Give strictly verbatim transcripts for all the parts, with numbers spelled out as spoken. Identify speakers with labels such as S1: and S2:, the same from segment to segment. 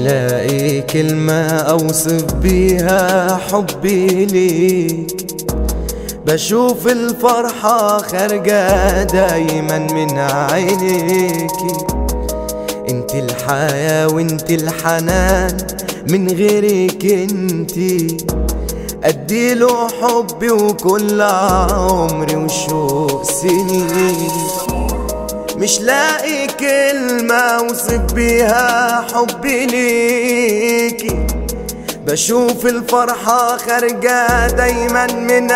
S1: لاقي كلمة أوصف بيها حبي ليك، بشوف الفرحة خارجة دايما من عينيكي. انت الحياة وانت الحنان، من غيرك انتي اديله حبي وكل عمري وشوق سنين. مش لاقي كلمة اوصف بيها حبي ليكي، بشوف الفرحة خارجة دايما من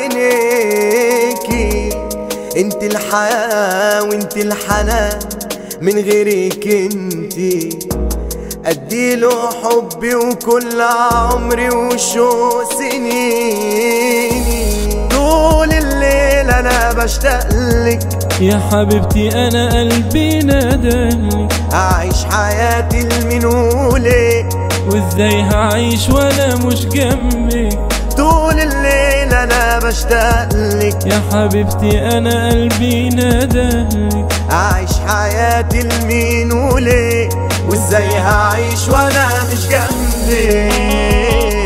S1: عينيكي. انت الحياة وانت الحنان، من غيرك انتي اديله حبي وكل عمري وشوق سنيني. طول الليل انا بشتاقلك
S2: يا حبيبتي، انا قلبي نادالك.
S1: اعيش حياتي لمين وليه،
S2: وازاي هعيش وانا مش جنبك؟
S1: طول الليل انا بشتاقلك
S2: يا حبيبتي، انا قلبي نادالك.
S1: اعيش حياتي لمين وليه، وازاي هعيش وانا مش جنبك؟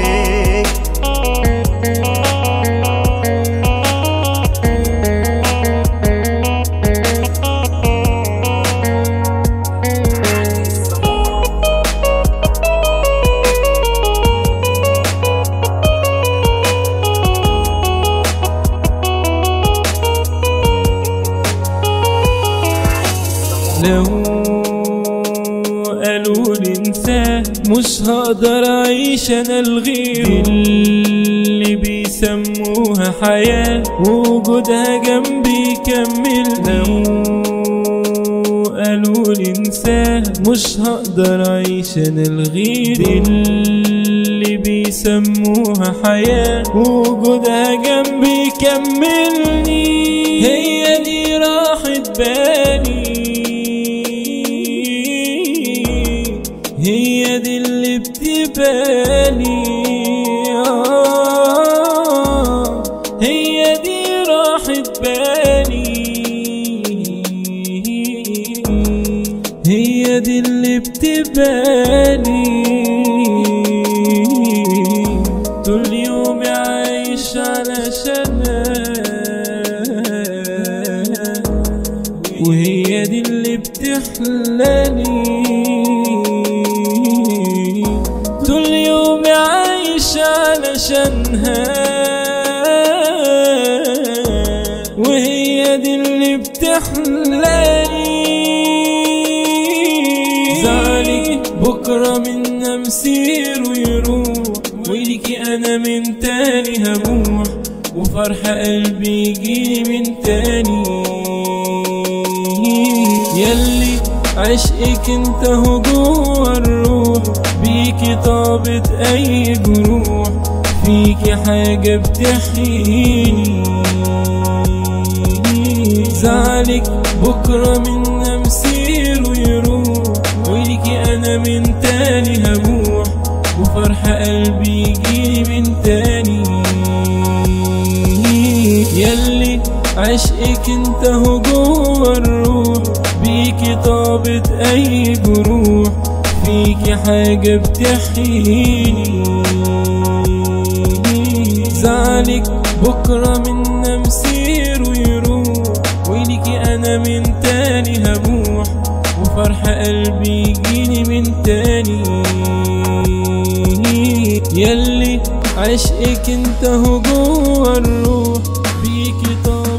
S2: لو قالوا لي انساه مش هقدر اعيش انا لغيره، اللي بيسموها حياة ووجودها جنبي يكمل. لو قالوا لي انساه مش هقدر اعيش انا لغيره، اللي بيسموها حياة ووجودها جنبي يكملني. هي دي راحة بالي، هي دي اللي بتبالي، آه هي دي راحة بالي، هي دي اللي بتبالي. طول يومي عايش علشانها، وهي دي اللي بتحلاني. طول يومي عايش علشانها، وهي دي اللي بتحلاني. زعلك بكرة منا مسير ويروح، وليكي انا من تاني هبوح، وفرح قلبي يجي من تاني. ياللي عشقك انت هو جوه الروح، بيكي طابت اي جروح، فيكي حاجة بتحييني. زعلك بكرة منا مسير ويروح، وليكي انا من تاني هبوح، وفرح قلبي يجي من تاني. ياللي عشقك انت هو جوه الروح، بيكي طابت اي جروح، فيكي حاجة بتحييني. زعلك بكرة منا مسير ويروح، وليكي انا من تاني هبوح، وفرح قلبي يجيني من تاني. ياللي عشقك انت هو جوه الروح، بيكي طابت